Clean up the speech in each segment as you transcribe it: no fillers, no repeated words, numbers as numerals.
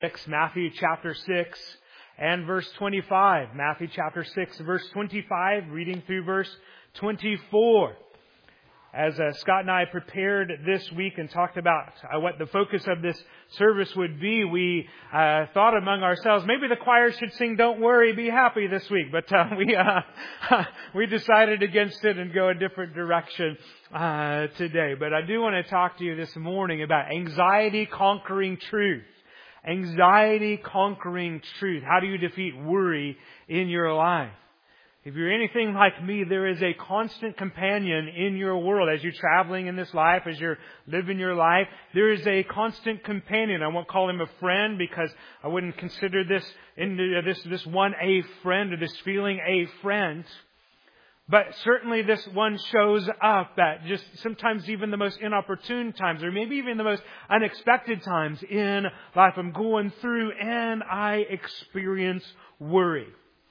Matthew chapter 6 and verse 25. Matthew chapter 6, verse 25, reading through verse 24. As Scott and I prepared this week and talked about what the focus of this service would be, we thought among ourselves, maybe the choir should sing "Don't Worry, Be Happy" this week. But we decided against it and go a different direction today. But I do want to talk to you this morning about anxiety conquering truth. Anxiety conquering truth. How do you defeat worry in your life? If you're anything like me, there is a constant companion in your world. As you're traveling in this life, as you're living your life, there is a constant companion. I won't call him a friend because I wouldn't consider this one a friend or this feeling a friend. But certainly this one shows up at just sometimes even the most inopportune times, or maybe even the most unexpected times in life. I'm going through and I experience worry.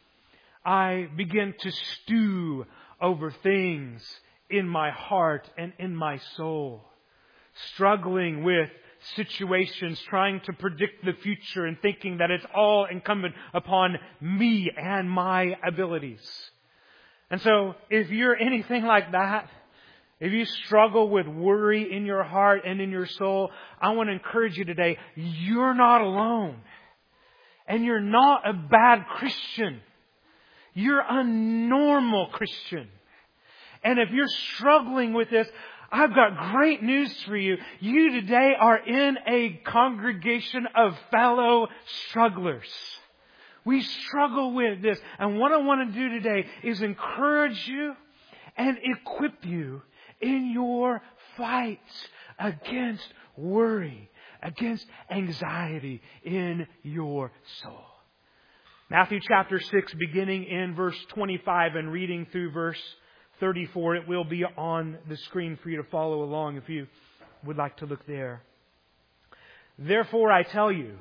I begin to stew over things in my heart and in my soul, struggling with situations, trying to predict the future and thinking that it's all incumbent upon me and my abilities. And so if you're anything like that, if you struggle with worry in your heart and in your soul, I want to encourage you today, you're not alone. And you're not a bad Christian. You're a normal Christian. And if you're struggling with this, I've got great news for you. You today are in a congregation of fellow strugglers. We struggle with this. And what I want to do today is encourage you and equip you in your fight against worry, against anxiety in your soul. Matthew chapter 6, beginning in verse 25 and reading through verse 34. It will be on the screen for you to follow along if you would like to look there. Therefore, I tell you,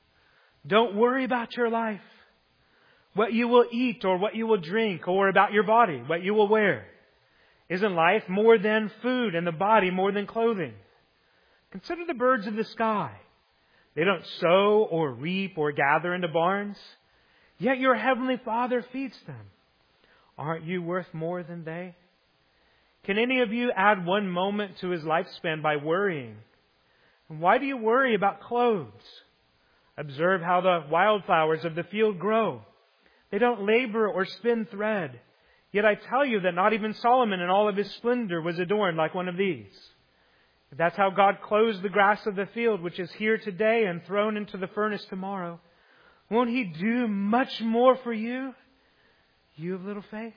don't worry about your life, what you will eat or what you will drink, or about your body, what you will wear. Isn't life more than food and the body more than clothing? Consider the birds of the sky. They don't sow or reap or gather into barns, yet your heavenly Father feeds them. Aren't you worth more than they? Can any of you add one moment to his lifespan by worrying? And why do you worry about clothes? Observe how the wildflowers of the field grow. They don't labor or spin thread. Yet I tell you that not even Solomon in all of his splendor was adorned like one of these. If that's how God clothes the grass of the field, which is here today and thrown into the furnace tomorrow, won't He do much more for you? You have little faith.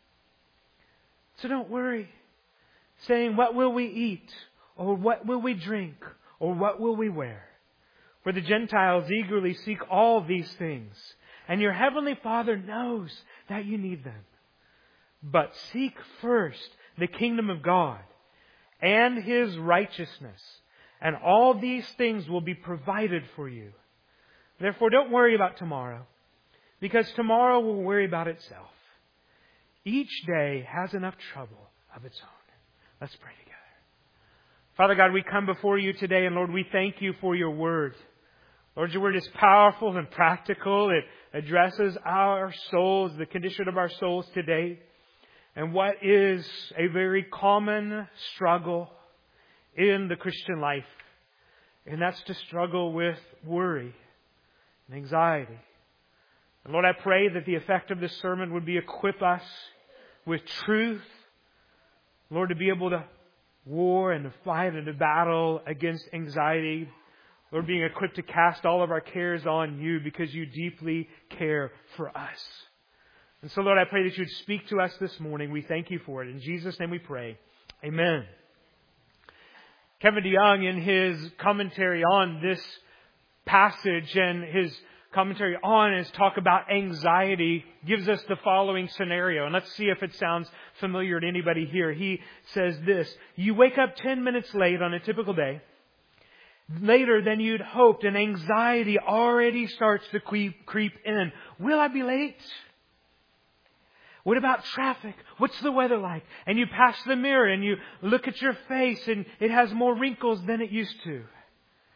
So don't worry, saying, what will we eat? Or what will we drink? Or what will we wear? For the Gentiles eagerly seek all these things, and your heavenly Father knows that you need them. But seek first the kingdom of God and His righteousness, and all these things will be provided for you. Therefore, don't worry about tomorrow, because tomorrow will worry about itself. Each day has enough trouble of its own. Let's pray together. Father God, we come before you today, and Lord, we thank you for your word. Lord, your word is powerful and practical. It addresses our souls, the condition of our souls today, and what is a very common struggle in the Christian life. And that's to struggle with worry and anxiety. And Lord, I pray that the effect of this sermon would be equip us with truth. Lord, to be able to war and to fight and to battle against anxiety. Lord, being equipped to cast all of our cares on you because you deeply care for us. And so, Lord, I pray that you would speak to us this morning. We thank you for it. In Jesus' name we pray. Amen. Kevin DeYoung, in his commentary on this passage and his commentary on his talk about anxiety, gives us the following scenario. And let's see if it sounds familiar to anybody here. He says this: you wake up 10 minutes late on a typical day, later than you'd hoped, and anxiety already starts to creep in. Will I be late? What about traffic? What's the weather like? And you pass the mirror and you look at your face and it has more wrinkles than it used to.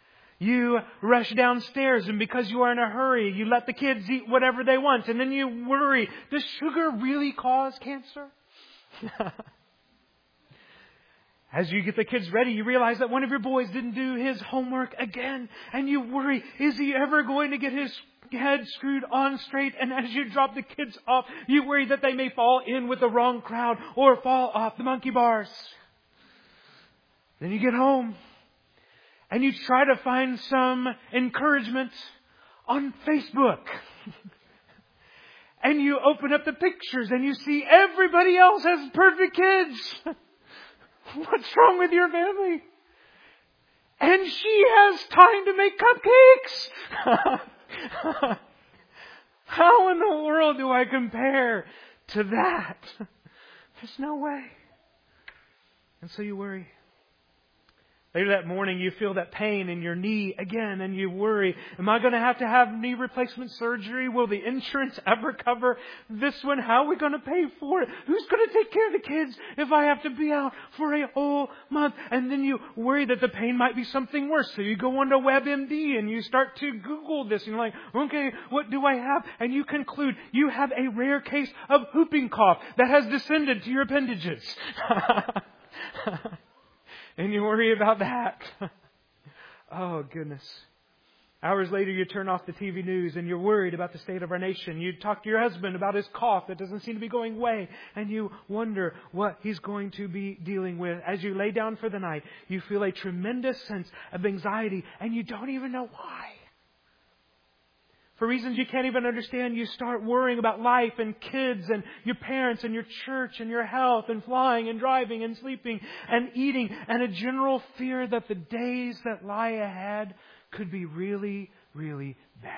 You rush downstairs, and because you are in a hurry, you let the kids eat whatever they want, and then you worry, does sugar really cause cancer? As you get the kids ready, you realize that one of your boys didn't do his homework again, and you worry, is he ever going to get his head screwed on straight? And as you drop the kids off, you worry that they may fall in with the wrong crowd or fall off the monkey bars. Then you get home, and you try to find some encouragement on Facebook. And you open up the pictures and you see everybody else has perfect kids. What's wrong with your family? And she has time to make cupcakes. How in the world do I compare to that? There's no way. And so you worry. Later that morning, you feel that pain in your knee again, and you worry, am I going to have knee replacement surgery? Will the insurance ever cover this one? How are we going to pay for it? Who's going to take care of the kids if I have to be out for a whole month? And then you worry that the pain might be something worse. So you go onto WebMD and you start to Google this. And you're like, okay, what do I have? And you conclude you have a rare case of whooping cough that has descended to your appendages. And you worry about that. Oh, goodness. Hours later, you turn off the TV news and you're worried about the state of our nation. You talk to your husband about his cough that doesn't seem to be going away. And you wonder what he's going to be dealing with. As you lay down for the night, you feel a tremendous sense of anxiety and you don't even know why. For reasons you can't even understand, you start worrying about life and kids and your parents and your church and your health and flying and driving and sleeping and eating and a general fear that the days that lie ahead could be really, really bad.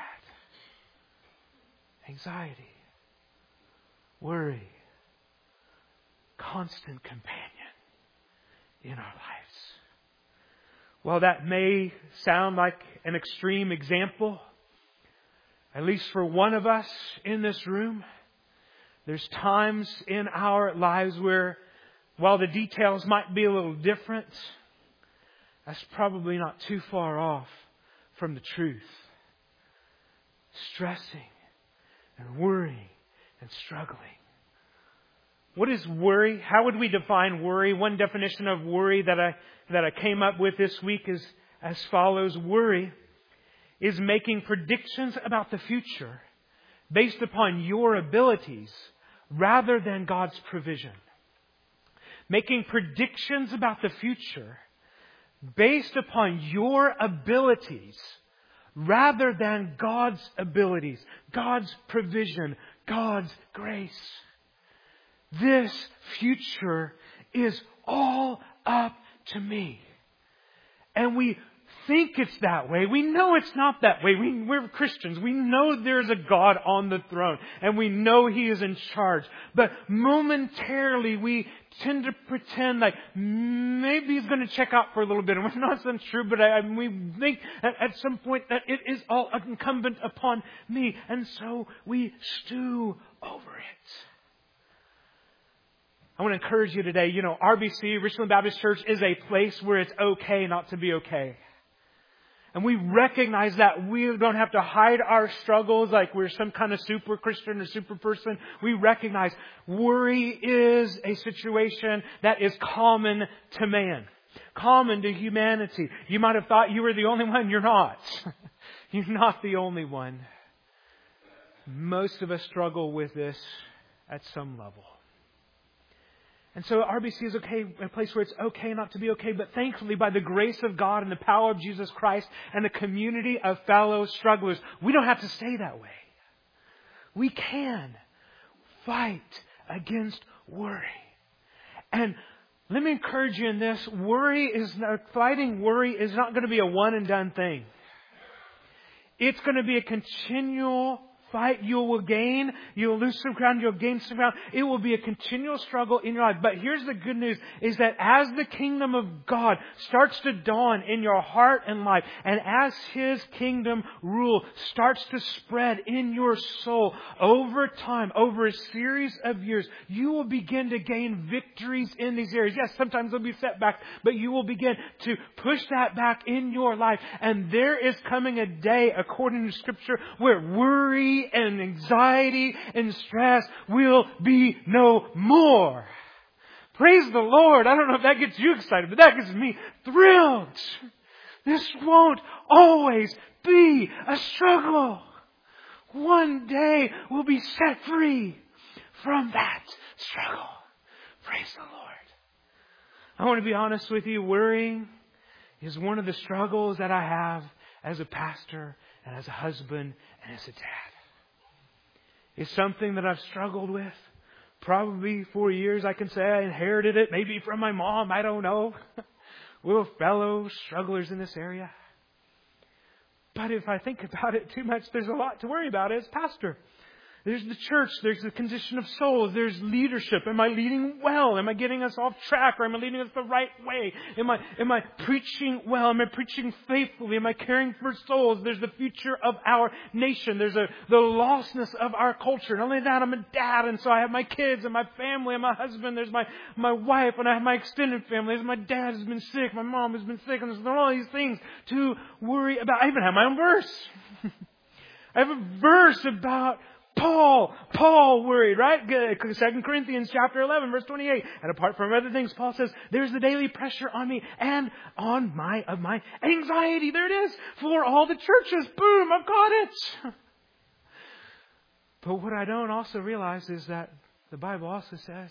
Anxiety, worry, constant companion in our lives. While that may sound like an extreme example, at least for one of us in this room, there's times in our lives where, while the details might be a little different, that's probably not too far off from the truth. Stressing and worrying and struggling. What is worry? How would we define worry? One definition of worry that I came up with this week is as follows. Worry is making predictions about the future based upon your abilities rather than God's provision. Making predictions about the future based upon your abilities rather than God's abilities, God's provision, God's grace. This future is all up to me. And we think it's that way. We know it's not that way. We're Christians. We know there's a God on the throne. And we know He is in charge. But momentarily we tend to pretend like maybe He's going to check out for a little bit. And we know it's untrue, but we think at some point that it is all incumbent upon me. And so we stew over it. I want to encourage you today. RBC, Richland Baptist Church, is a place where it's okay not to be okay. And we recognize that we don't have to hide our struggles like we're some kind of super Christian or super person. We recognize worry is a situation that is common to man, common to humanity. You might have thought you were the only one. You're not. You're not the only one. Most of us struggle with this at some level. And so RBC is okay, a place where it's okay not to be okay. But thankfully, by the grace of God and the power of Jesus Christ and the community of fellow strugglers, we don't have to stay that way. We can fight against worry. And let me encourage you in this. Fighting worry is not going to be a one and done thing. It's going to be a continual fight. You will gain. You'll lose some ground. You'll gain some ground. It will be a continual struggle in your life. But here's the good news, is that as the kingdom of God starts to dawn in your heart and life, and as His kingdom rule starts to spread in your soul over time, over a series of years, you will begin to gain victories in these areas. Yes, sometimes there'll be setbacks, but you will begin to push that back in your life. And there is coming a day, according to Scripture, where worry and anxiety and stress will be no more. Praise the Lord. I don't know if that gets you excited, but that gets me thrilled. This won't always be a struggle. One day we'll be set free from that struggle. Praise the Lord. I want to be honest with you. Worrying is one of the struggles that I have as a pastor and as a husband and as a dad. It's something that I've struggled with probably for years. I can say I inherited it maybe from my mom. I don't know. We're fellow strugglers in this area. But if I think about it too much, there's a lot to worry about as pastor. There's the church. There's the condition of souls. There's leadership. Am I leading well? Am I getting us off track? Or am I leading us the right way? Am I preaching well? Am I preaching faithfully? Am I caring for souls? There's the future of our nation. There's the lostness of our culture. Not only that, I'm a dad, and so I have my kids and my family and my husband. There's my wife, and I have my extended family. There's my dad who's been sick. My mom who's been sick. And there's all these things to worry about. I even have my own verse. I have a verse about Paul worried, right? 2 Corinthians chapter 11, verse 28. And apart from other things, Paul says, there's the daily pressure on me and on my anxiety. There it is. For all the churches. Boom, I've got it. But what I don't also realize is that the Bible also says,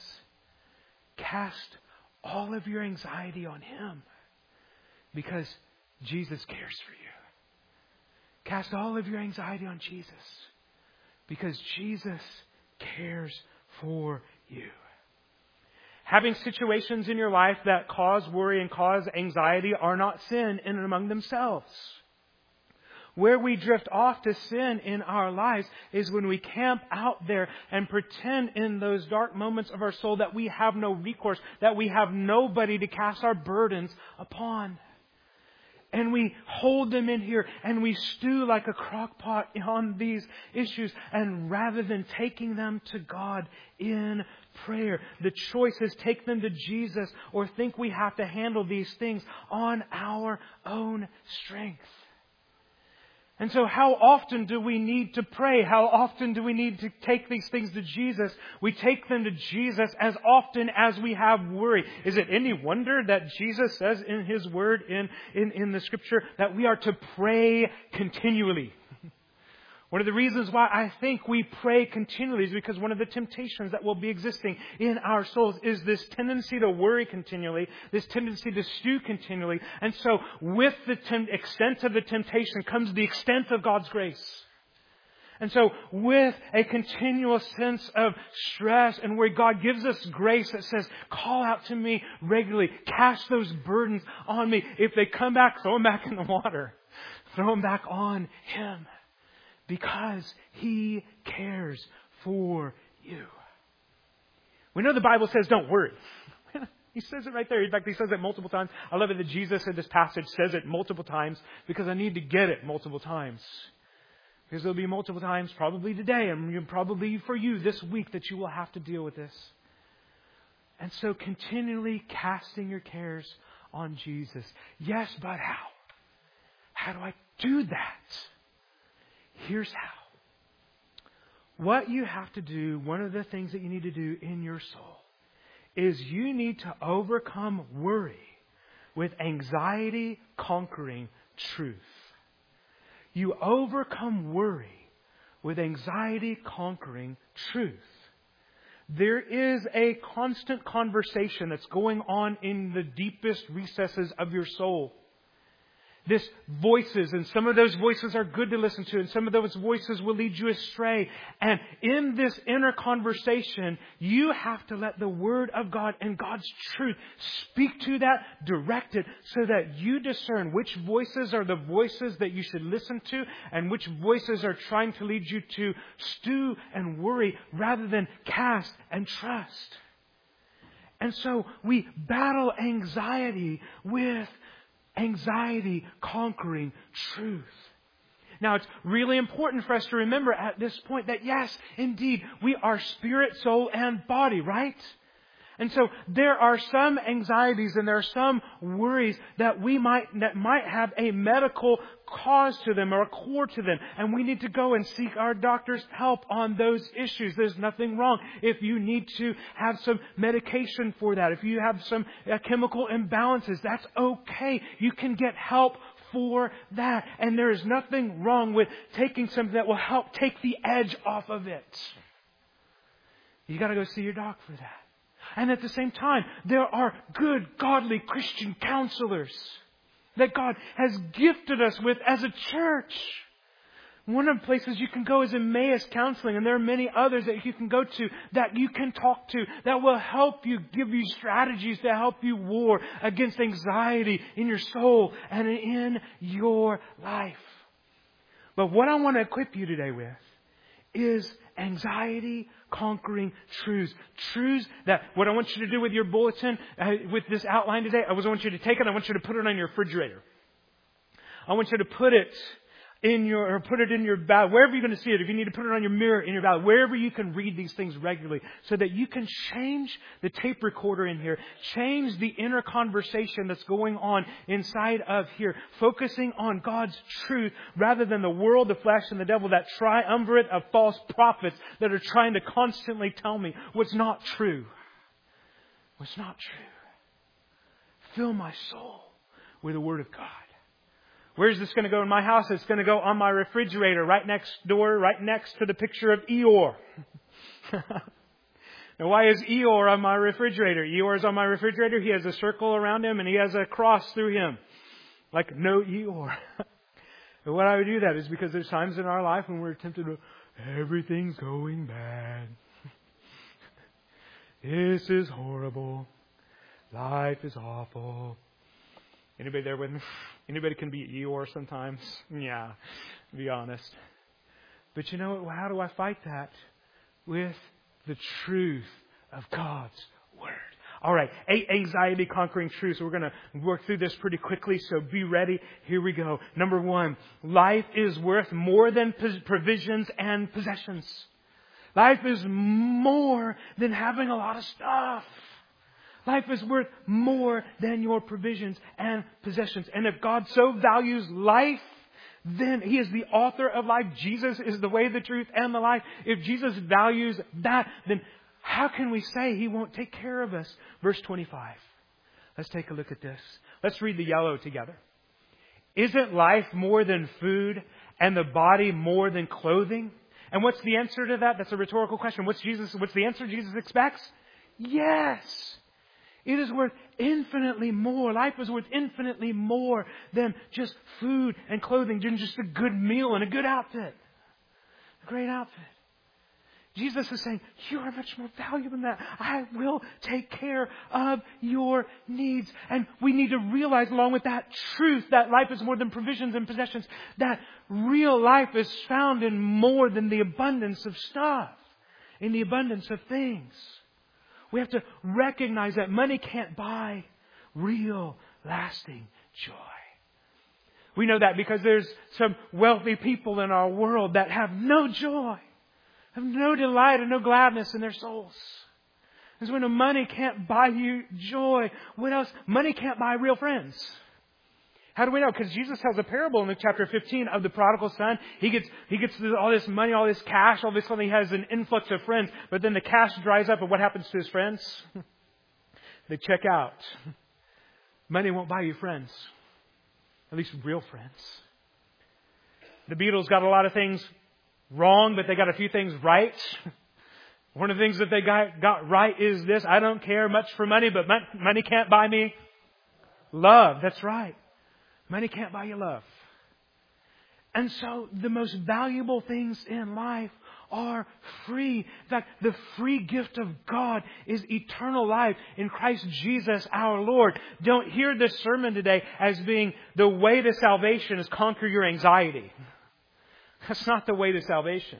cast all of your anxiety on Him because Jesus cares for you. Cast all of your anxiety on Jesus. Because Jesus cares for you. Having situations in your life that cause worry and cause anxiety are not sin in and among themselves. Where we drift off to sin in our lives is when we camp out there and pretend in those dark moments of our soul that we have no recourse, that we have nobody to cast our burdens upon. And we hold them in here and we stew like a crock pot on these issues. And rather than taking them to God in prayer, the choice is take them to Jesus or think we have to handle these things on our own strength. And so how often do we need to pray? How often do we need to take these things to Jesus? We take them to Jesus as often as we have worry. Is it any wonder that Jesus says in His Word in the Scripture that we are to pray continually? One of the reasons why I think we pray continually is because one of the temptations that will be existing in our souls is this tendency to worry continually, this tendency to stew continually. And so with the extent of the temptation comes the extent of God's grace. And so with a continual sense of stress and where God gives us grace that says, call out to me regularly, cast those burdens on me. If they come back, throw them back in the water. Throw them back on Him. Because He cares for you. We know the Bible says don't worry. He says it right there. In fact, He says it multiple times. I love it that Jesus in this passage says it multiple times because I need to get it multiple times. Because there'll be multiple times probably today and probably for you this week that you will have to deal with this. And so continually casting your cares on Jesus. Yes, but how? How do I do that? Here's how. What you have to do, one of the things that you need to do in your soul, is you need to overcome worry with anxiety conquering truth. You overcome worry with anxiety conquering truth. There is a constant conversation that's going on in the deepest recesses of your soul. this voices, and some of those voices are good to listen to, and some of those voices will lead you astray. And in this inner conversation, you have to let the Word of God and God's truth speak to that, direct it, so that you discern which voices are the voices that you should listen to, and which voices are trying to lead you to stew and worry rather than cast and trust. And so we battle anxiety with anxiety conquering truth. Now, it's really important for us to remember at this point that yes, indeed, we are spirit, soul, and body, right? And so there are some anxieties and there are some worries that might have a medical cause to them or a core to them. And we need to go and seek our doctor's help on those issues. There's nothing wrong. If you need to have some medication for that, if you have some chemical imbalances, that's okay. You can get help for that. And there is nothing wrong with taking something that will help take the edge off of it. You got to go see your doc for that. And at the same time, there are good, godly Christian counselors that God has gifted us with as a church. One of the places you can go is Emmaus Counseling, and there are many others that you can go to, that you can talk to, that will help you, give you strategies to help you war against anxiety in your soul and in your life. But what I want to equip you today with is anxiety conquering truths. Truths that what I want you to do with your bulletin, with this outline today, I want you to take it, I want you to put it on your refrigerator. I want you to put it in your bag, wherever you're going to see it. If you need to put it on your mirror, in your bag, wherever you can read these things regularly, so that you can change the tape recorder in here, change the inner conversation that's going on inside of here, focusing on God's truth rather than the world, the flesh, and the devil, that triumvirate of false prophets that are trying to constantly tell me what's not true. What's not true. Fill my soul with the Word of God. Where's this going to go in my house? It's going to go on my refrigerator, right next to the picture of Eeyore. Now, why is Eeyore on my refrigerator? Eeyore is on my refrigerator. He has a circle around him and he has a cross through him. Like, no Eeyore. And why I would do that is because there's times in our life when we're tempted to, everything's going bad. This is horrible. Life is awful. Anybody there with me? Anybody can be Eeyore sometimes? Yeah, be honest. But you know what? How do I fight that? With the truth of God's Word. All right, 8 anxiety conquering truths. We're going to work through this pretty quickly, so be ready. Here we go. Number 1, life is worth more than provisions and possessions. Life is more than having a lot of stuff. Life is worth more than your provisions and possessions. And if God so values life, then He is the author of life. Jesus is the way, the truth, and the life. If Jesus values that, then how can we say He won't take care of us? Verse 25. Let's take a look at this. Let's read the yellow together. Isn't life more than food and the body more than clothing? And what's the answer to that? That's a rhetorical question. What's the answer Jesus expects? Yes. It is worth infinitely more. Life is worth infinitely more than just food and clothing, than just a good meal and a good outfit. A great outfit. Jesus is saying, you are much more valuable than that. I will take care of your needs. And we need to realize, along with that truth, that life is more than provisions and possessions, that real life is found in more than the abundance of stuff, in the abundance of things. We have to recognize that money can't buy real, lasting joy. We know that because there's some wealthy people in our world that have no joy, have no delight and no gladness in their souls. And so when money can't buy you joy, what else? Money can't buy real friends. How do we know? Because Jesus tells a parable in chapter 15 of the prodigal son. He gets all this money, all this cash. All of a sudden he has an influx of friends. But then the cash dries up, and what happens to his friends? They check out. Money won't buy you friends. At least real friends. The Beatles got a lot of things wrong, but they got a few things right. One of the things that they got right is this: I don't care much for money, but money can't buy me love. That's right. Money can't buy you love. And so the most valuable things in life are free. In fact, the free gift of God is eternal life in Christ Jesus our Lord. Don't hear this sermon today as being the way to salvation is conquer your anxiety. That's not the way to salvation.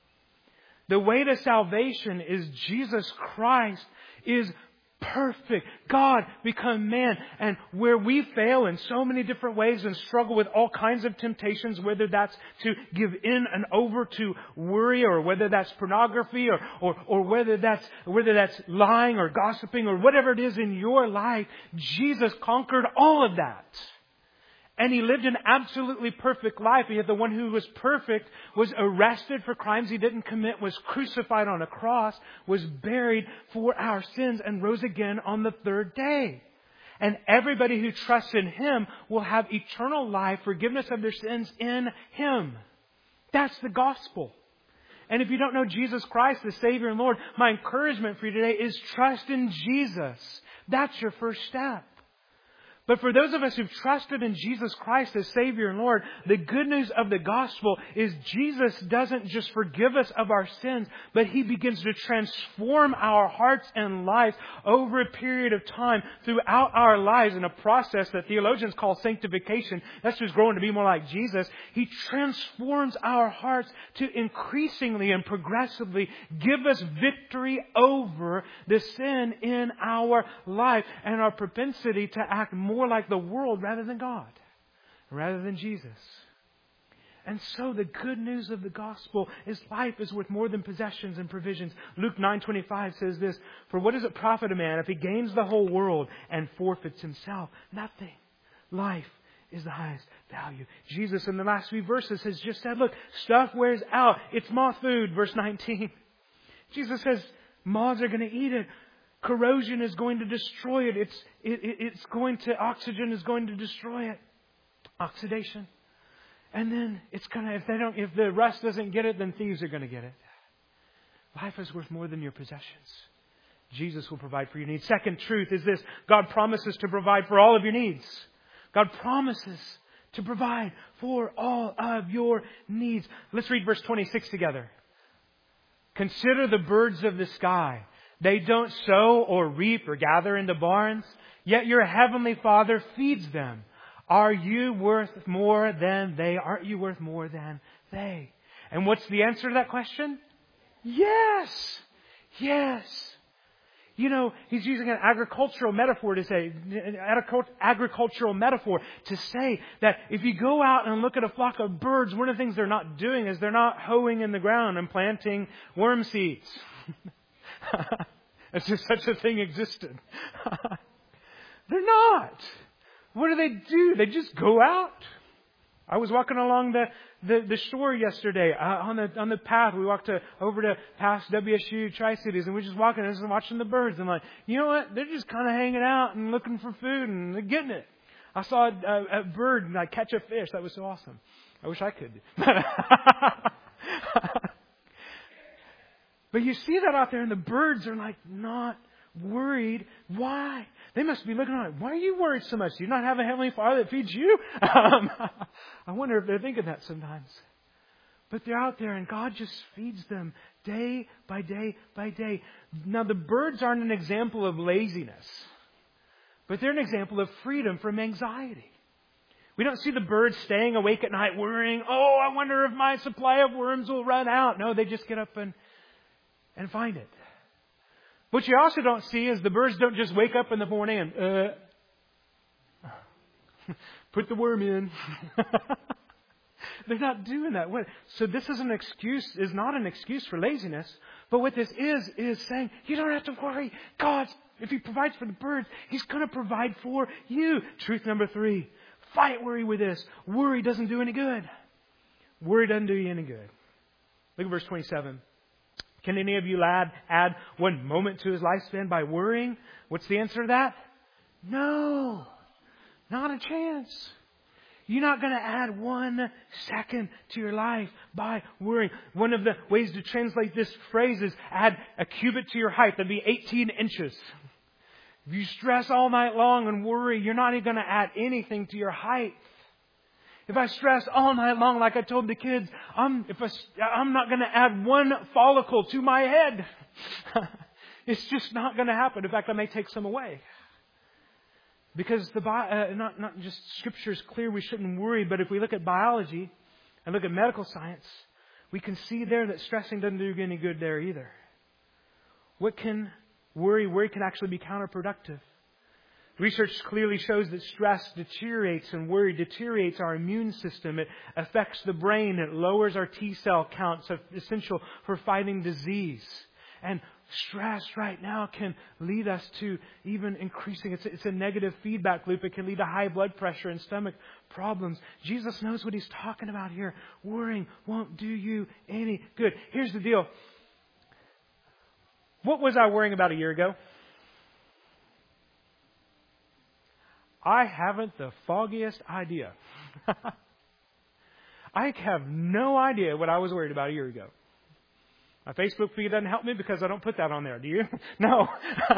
The way to salvation is Jesus Christ is perfect. God become man. And where we fail in so many different ways and struggle with all kinds of temptations, whether that's to give in and over to worry, or whether that's pornography, or whether that's lying or gossiping, or whatever it is in your life, Jesus conquered all of that. And He lived an absolutely perfect life. Yet the one who was perfect was arrested for crimes He didn't commit, was crucified on a cross, was buried for our sins, and rose again on the third day. And everybody who trusts in Him will have eternal life, forgiveness of their sins in Him. That's the gospel. And if you don't know Jesus Christ, the Savior and Lord, my encouragement for you today is trust in Jesus. That's your first step. But for those of us who've trusted in Jesus Christ as Savior and Lord, the good news of the gospel is Jesus doesn't just forgive us of our sins, but He begins to transform our hearts and lives over a period of time throughout our lives in a process that theologians call sanctification. That's just growing to be more like Jesus. He transforms our hearts to increasingly and progressively give us victory over the sin in our life and our propensity to act more like the world rather than God, rather than Jesus. And so the good news of the gospel is life is worth more than possessions and provisions. Luke 9:25 says this, "For what does it profit a man if he gains the whole world and forfeits himself? Nothing. Life is the highest value." Jesus in the last few verses has just said, look, stuff wears out. It's moth food, verse 19. Jesus says moths are going to eat it. Corrosion is going to destroy it. Oxygen is going to destroy it. Oxidation. And then if the rust doesn't get it, then thieves are going to get it. Life is worth more than your possessions. Jesus will provide for your needs. Second truth is this: God promises to provide for all of your needs. God promises to provide for all of your needs. Let's read verse 26 together. "Consider the birds of the sky. They don't sow or reap or gather into barns, yet your heavenly Father feeds them. Are you worth more than they? Aren't you worth more than they?" And what's the answer to that question? Yes. Yes. You know, he's using an agricultural metaphor to say that if you go out and look at a flock of birds, one of the things they're not doing is they're not hoeing in the ground and planting worm seeds. As if such a thing existed. They're not. What do? They just go out. I was walking along the shore yesterday on the path. We walked over to past WSU Tri-Cities, and we're just walking and watching the birds. I'm like, you know what? They're just kind of hanging out and looking for food, and they're getting it. I saw a bird like catch a fish. That was so awesome. I wish I could. But you see that out there, and the birds are like not worried. Why? They must be looking at it. Why are you worried so much? Do you not have a Heavenly Father that feeds you? I wonder if they're thinking that sometimes. But they're out there, and God just feeds them day by day by day. Now, the birds aren't an example of laziness, but they're an example of freedom from anxiety. We don't see the birds staying awake at night worrying, oh, I wonder if my supply of worms will run out. No, they just get up and find it. What you also don't see is the birds don't just wake up in the morning and put the worm in. They're not doing that. So this is not an excuse for laziness. But what this is saying, you don't have to worry. God, if He provides for the birds, He's going to provide for you. Truth number 3, fight worry with this. Worry doesn't do any good. Worry doesn't do you any good. Look at verse 27. "Can any of you add 1 moment to his lifespan by worrying?" What's the answer to that? No. Not a chance. You're not going to add 1 second to your life by worrying. One of the ways to translate this phrase is add a cubit to your height. That'd be 18 inches. If you stress all night long and worry, you're not even going to add anything to your height. If I stress all night long, like I told the kids, I'm not going to add one follicle to my head. It's just not going to happen. In fact, I may take some away. Because not just Scripture is clear we shouldn't worry, but if we look at biology and look at medical science, we can see there that stressing doesn't do any good there either. What can worry? Worry can actually be counterproductive. Research clearly shows that stress deteriorates and worry deteriorates our immune system. It affects the brain. It lowers our T-cell counts, essential for fighting disease. And stress right now can lead us to even increasing. It's a negative feedback loop. It can lead to high blood pressure and stomach problems. Jesus knows what He's talking about here. Worrying won't do you any good. Here's the deal. What was I worrying about a year ago? I haven't the foggiest idea. I have no idea what I was worried about a year ago. My Facebook feed doesn't help me because I don't put that on there. Do you? No.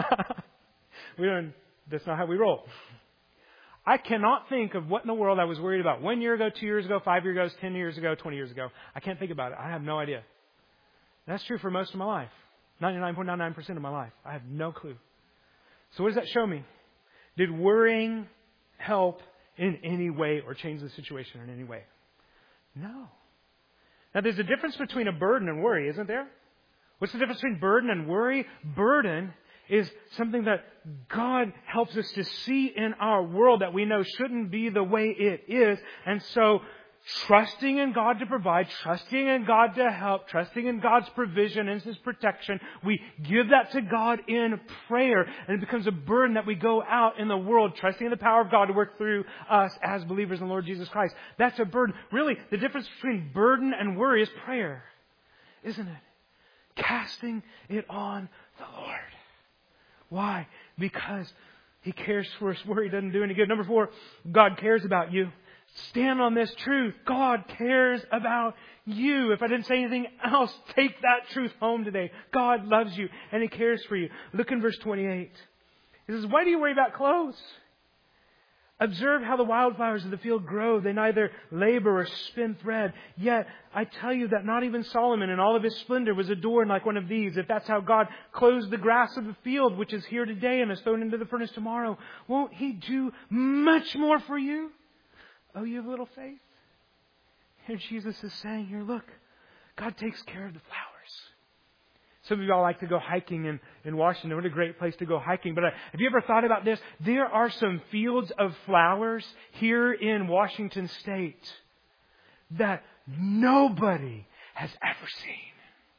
That's not how we roll. I cannot think of what in the world I was worried about 1 year ago, 2 years ago, 5 years ago, 10 years ago, 20 years ago. I can't think about it. I have no idea. That's true for most of my life. 99.99% of my life. I have no clue. So what does that show me? Did worrying help in any way or change the situation in any way? No. Now there's a difference between a burden and worry, isn't there? What's the difference between burden and worry? Burden is something that God helps us to see in our world that we know shouldn't be the way it is. And so trusting in God to provide, trusting in God to help, trusting in God's provision and His protection, we give that to God in prayer, and it becomes a burden that we go out in the world, trusting in the power of God to work through us as believers in the Lord Jesus Christ. That's a burden. Really, the difference between burden and worry is prayer, isn't it? Casting it on the Lord. Why? Because He cares for us. Worry doesn't do any good. Number 4, God cares about you. Stand on this truth. God cares about you. If I didn't say anything else, take that truth home today. God loves you and He cares for you. Look in verse 28. He says, why do you worry about clothes? Observe how the wildflowers of the field grow. They neither labor or spin thread. Yet I tell you that not even Solomon in all of his splendor was adorned like one of these. If that's how God clothes the grass of the field, which is here today and is thrown into the furnace tomorrow, won't He do much more for you? Oh, you have little faith? Here Jesus is saying here, look, God takes care of the flowers. Some of y'all like to go hiking in Washington. What a great place to go hiking. But have you ever thought about this? There are some fields of flowers here in Washington State that nobody has ever seen.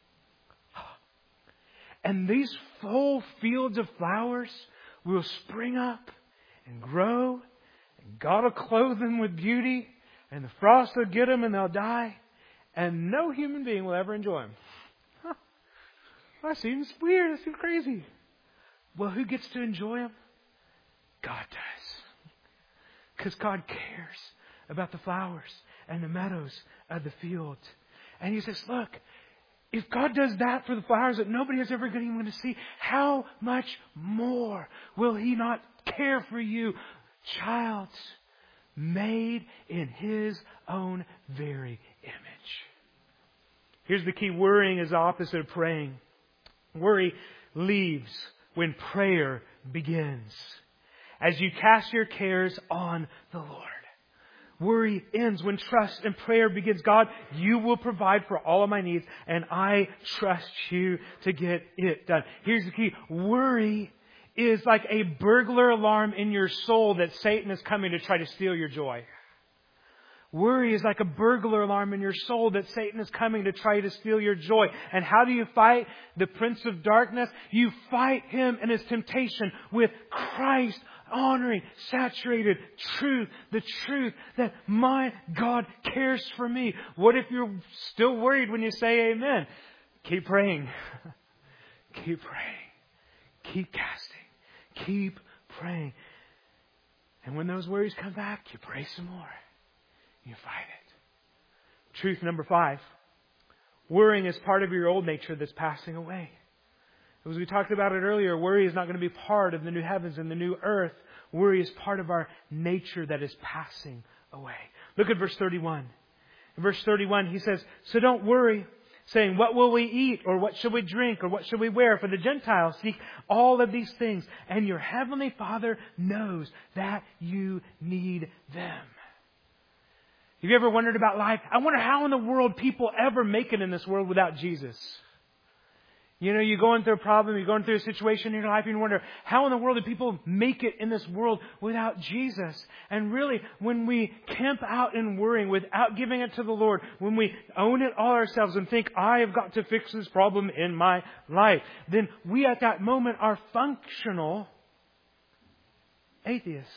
And these full fields of flowers will spring up and grow. God will clothe them with beauty, and the frost will get them, and they'll die, and no human being will ever enjoy them. That seems weird. That seems crazy. Well, who gets to enjoy them? God does. Because God cares about the flowers and the meadows of the field. And He says, look, if God does that for the flowers that nobody is ever even going to see, how much more will He not care for you? Child, made in His own very image. Here's the key. Worrying is the opposite of praying. Worry leaves when prayer begins. As you cast your cares on the Lord. Worry ends when trust and prayer begins. God, You will provide for all of my needs, and I trust You to get it done. Here's the key. Worry is like a burglar alarm in your soul that Satan is coming to try to steal your joy. Worry is like a burglar alarm in your soul that Satan is coming to try to steal your joy. And how do you fight the prince of darkness? You fight him and his temptation with Christ honoring, saturated truth. The truth that my God cares for me. What if you're still worried when you say amen? Keep praying. Keep praying. Keep casting. Keep praying. And when those worries come back, you pray some more. You fight it. Truth number 5. Worrying is part of your old nature that's passing away. As we talked about it earlier, worry is not going to be part of the new heavens and the new earth. Worry is part of our nature that is passing away. Look at verse 31. In verse 31, he says, so don't worry, saying, what will we eat? Or what shall we drink? Or what shall we wear? For the Gentiles seek all of these things. And your heavenly Father knows that you need them. Have you ever wondered about life? I wonder how in the world people ever make it in this world without Jesus. You know, you're going through a problem, you're going through a situation in your life, and you wonder, how in the world do people make it in this world without Jesus? And really, when we camp out in worrying without giving it to the Lord, when we own it all ourselves and think, I have got to fix this problem in my life, then we at that moment are functional atheists.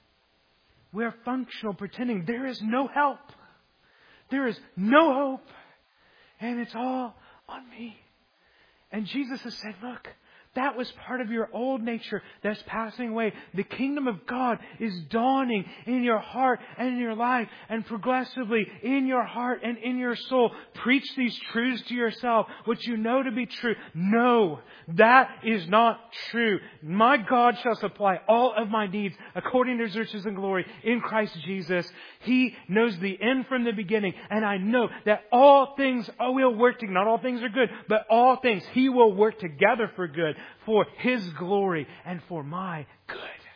We are functional, pretending there is no help. There is no hope. And it's all on me. And Jesus has said, look, that was part of your old nature that's passing away. The kingdom of God is dawning in your heart and in your life, and progressively in your heart and in your soul. Preach these truths to yourself, what you know to be true. No, that is not true. My God shall supply all of my needs according to His riches and glory in Christ Jesus. He knows the end from the beginning. And I know that all things will work together. Not all things are good, but all things He will work together for good, for His glory and for my good.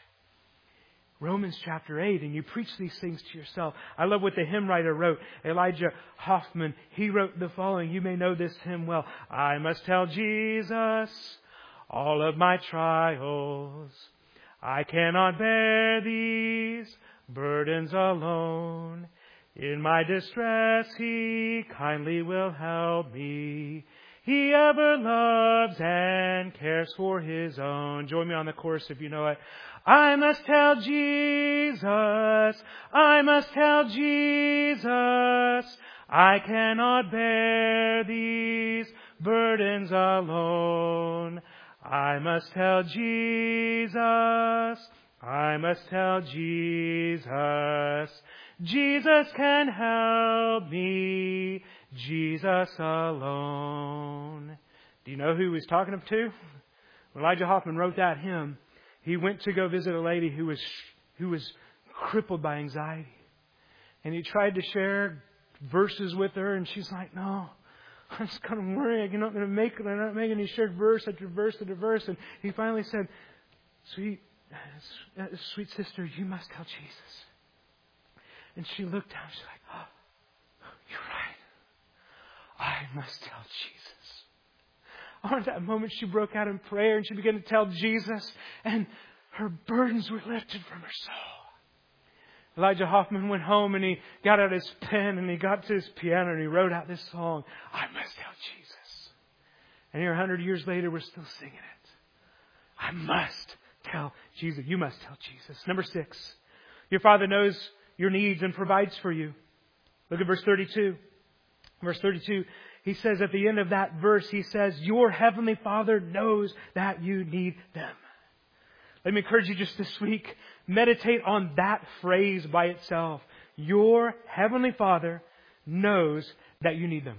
Romans chapter 8, and you preach these things to yourself. I love what the hymn writer wrote. Elijah Hoffman, he wrote the following. You may know this hymn well. I must tell Jesus all of my trials. I cannot bear these burdens alone. In my distress He kindly will help me. He ever loves and cares for His own. Join me on the chorus if you know it. I must tell Jesus, I must tell Jesus, I cannot bear these burdens alone. I must tell Jesus, I must tell Jesus, Jesus can help me, Jesus alone. Do you know who he was talking to? When Elijah Hoffman wrote that hymn, he went to go visit a lady who was crippled by anxiety. And he tried to share verses with her, and she's like, no, I'm just kind of worried. You're not going to make it. I'm not making. He shared verse after verse after verse. And he finally said, sweet sister, you must tell Jesus. And she looked down. She's like, oh, you're right. I must tell Jesus. On that moment, she broke out in prayer and she began to tell Jesus, and her burdens were lifted from her soul. Elijah Hoffman went home and he got out his pen and he got to his piano and he wrote out this song, I must tell Jesus. And here 100 years later, we're still singing it. I must tell Jesus. You must tell Jesus. Number 6, your Father knows your needs and provides for you. Look at verse 32. Verse 32, he says at the end of that verse, he says, your heavenly Father knows that you need them. Let me encourage you just this week, meditate on that phrase by itself. Your heavenly Father knows that you need them.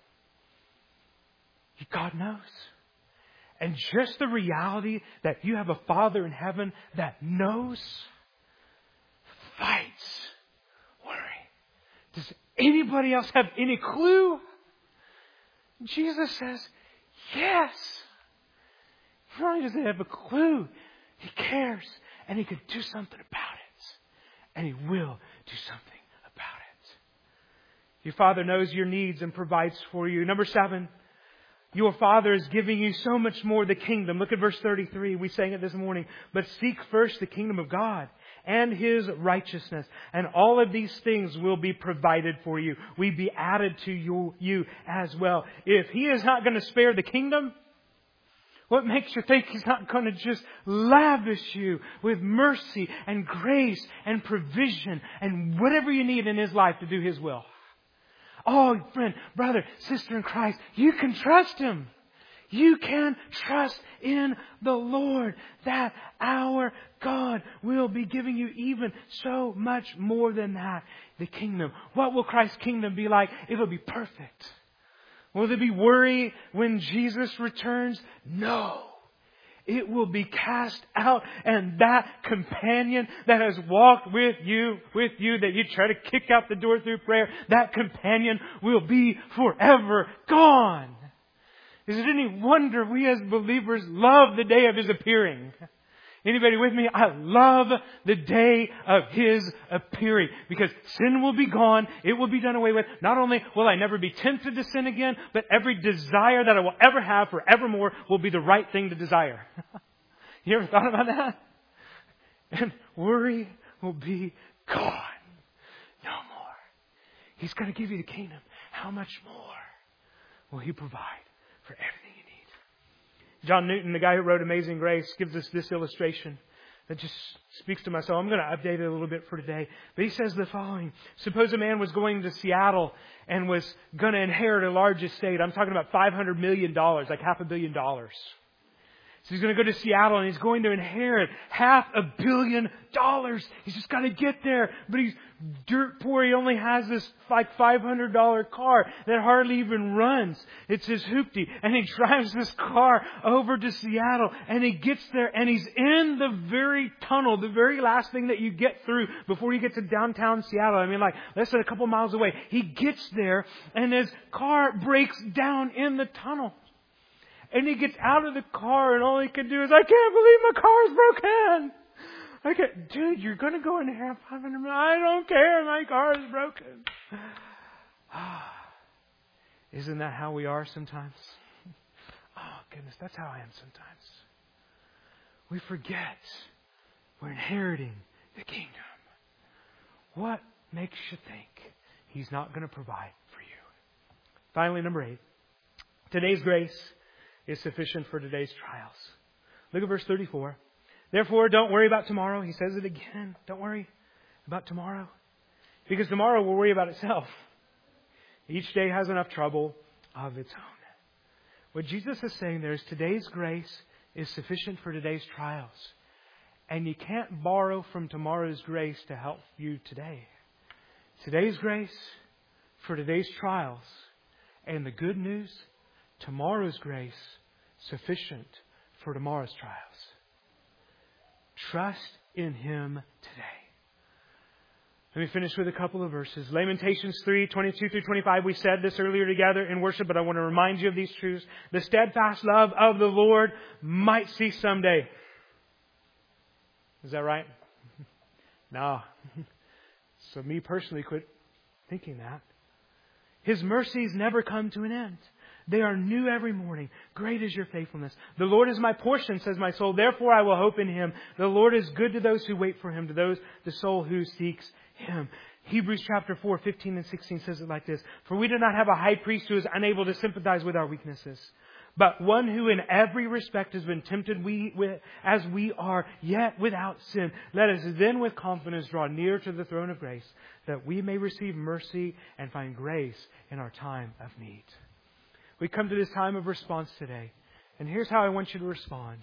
God knows. And just the reality that you have a Father in heaven that knows fights worry. Does anybody else have any clue? Jesus says, yes. Not only does He have a clue, He cares, and He could do something about it. And He will do something about it. Your Father knows your needs and provides for you. Number 7, your Father is giving you so much more, the kingdom. Look at verse 33. We sang it this morning. But seek first the kingdom of God and His righteousness, and all of these things will be provided for you. We be added to you as well. If He is not going to spare the kingdom, what makes you think He's not going to just lavish you with mercy and grace and provision and whatever you need in His life to do His will? Oh, friend, brother, sister in Christ, you can trust Him. You can trust in the Lord that our God will be giving you even so much more than that. The kingdom. What will Christ's kingdom be like? It will be perfect. Will there be worry when Jesus returns? No. it will be cast out. And that companion that has walked with you, that you try to kick out the door through prayer, that companion will be forever gone. Is it any wonder we as believers love the day of His appearing? Anybody with me? I love the day of His appearing, because sin will be gone. It will be done away with. Not only will I never be tempted to sin again, but every desire that I will ever have forevermore will be the right thing to desire. You ever thought about that? And worry will be gone. No more. He's going to give you the kingdom. How much more will He provide for everything you need? John Newton, the guy who wrote Amazing Grace, gives us this illustration that just speaks to my soul. I'm going to update it a little bit for today. But he says the following. Suppose a man was going to Seattle and was going to inherit a large estate. I'm talking about $500 million, like $500 million. So he's going to go to Seattle and he's going to inherit $500 million. He's just got to get there. But he's dirt poor. He only has this like $500 car that hardly even runs. It's his hoopty. And he drives this car over to Seattle and he gets there and he's in the very tunnel, the very last thing that you get through before you get to downtown Seattle. I mean, like less than a couple miles away. He gets there and his car breaks down in the tunnel. And he gets out of the car and all he can do is, I can't believe my car's broken. Dude, you're going to go and have $500 million. I don't care. My car is broken. Isn't that how we are sometimes? Oh, goodness, that's how I am sometimes. We forget we're inheriting the kingdom. What makes you think He's not going to provide for you? Finally, number 8. Today's grace is sufficient for today's trials. Look at verse 34. Therefore, don't worry about tomorrow. He says it again. Don't worry about tomorrow, because tomorrow will worry about itself. Each day has enough trouble of its own. What Jesus is saying there is today's grace is sufficient for today's trials. And you can't borrow from tomorrow's grace to help you today. Today's grace for today's trials. And the good news, tomorrow's grace sufficient for tomorrow's trials. Trust in Him today. Let me finish with a couple of verses. Lamentations 3:22 through 25. We said this earlier together in worship, but I want to remind you of these truths. The steadfast love of the Lord might cease someday. Is that right? No. So me personally quit thinking that. His mercies never come to an end. They are new every morning. Great is your faithfulness. The Lord is my portion, says my soul. Therefore I will hope in Him. The Lord is good to those who wait for Him, to those, the soul who seeks Him. Hebrews chapter 4, 15 and 16 says it like this. For we do not have a high priest who is unable to sympathize with our weaknesses, but one who in every respect has been tempted as we are, yet without sin. Let us then with confidence draw near to the throne of grace, that we may receive mercy and find grace in our time of need. We come to this time of response today. And here's how I want you to respond.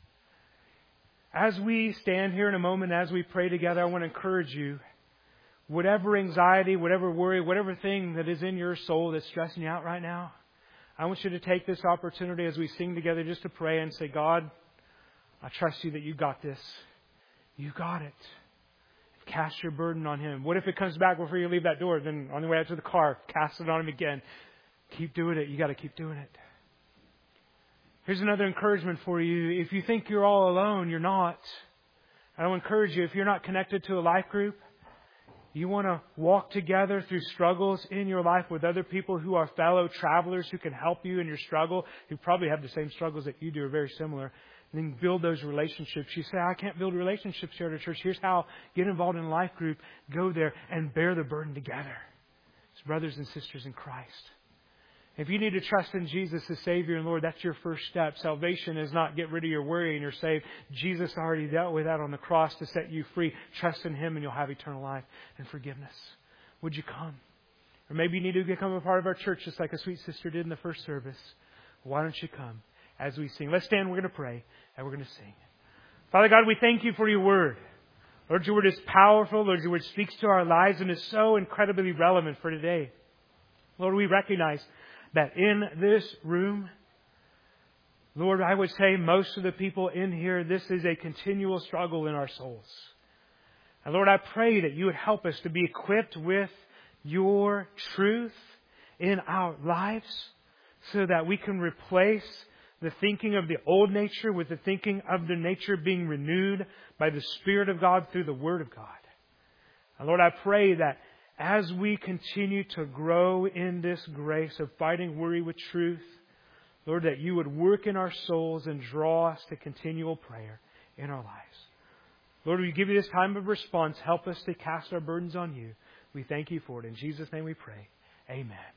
As we stand here in a moment, as we pray together, I want to encourage you. Whatever anxiety, whatever worry, whatever thing that is in your soul that's stressing you out right now, I want you to take this opportunity as we sing together just to pray and say, God, I trust You that You got this. You got it. Cast your burden on Him. What if it comes back before you leave that door? Then on the way out to the car, cast it on Him again. Keep doing it. You got to keep doing it. Here's another encouragement for you. If you think you're all alone, you're not. I will encourage you, if you're not connected to a life group, you want to walk together through struggles in your life with other people who are fellow travelers who can help you in your struggle, who probably have the same struggles that you do, or very similar. And then build those relationships. You say, I can't build relationships here at a church. Here's how. Get involved in a life group. Go there and bear the burden together as brothers and sisters in Christ. If you need to trust in Jesus as Savior and Lord, that's your first step. Salvation is not get rid of your worry and you're saved. Jesus already dealt with that on the cross to set you free. Trust in Him and you'll have eternal life and forgiveness. Would you come? Or maybe you need to become a part of our church just like a sweet sister did in the first service. Why don't you come as we sing? Let's stand, we're going to pray, and we're going to sing. Father God, we thank You for Your Word. Lord, Your Word is powerful. Lord, Your Word speaks to our lives and is so incredibly relevant for today. Lord, we recognize that in this room, Lord, I would say most of the people in here, this is a continual struggle in our souls. And Lord, I pray that you would help us to be equipped with your truth in our lives so that we can replace the thinking of the old nature with the thinking of the nature being renewed by the Spirit of God through the Word of God. And Lord, I pray that as we continue to grow in this grace of fighting worry with truth, Lord, that you would work in our souls and draw us to continual prayer in our lives. Lord, we give you this time of response. Help us to cast our burdens on you. We thank you for it. In Jesus' name we pray. Amen.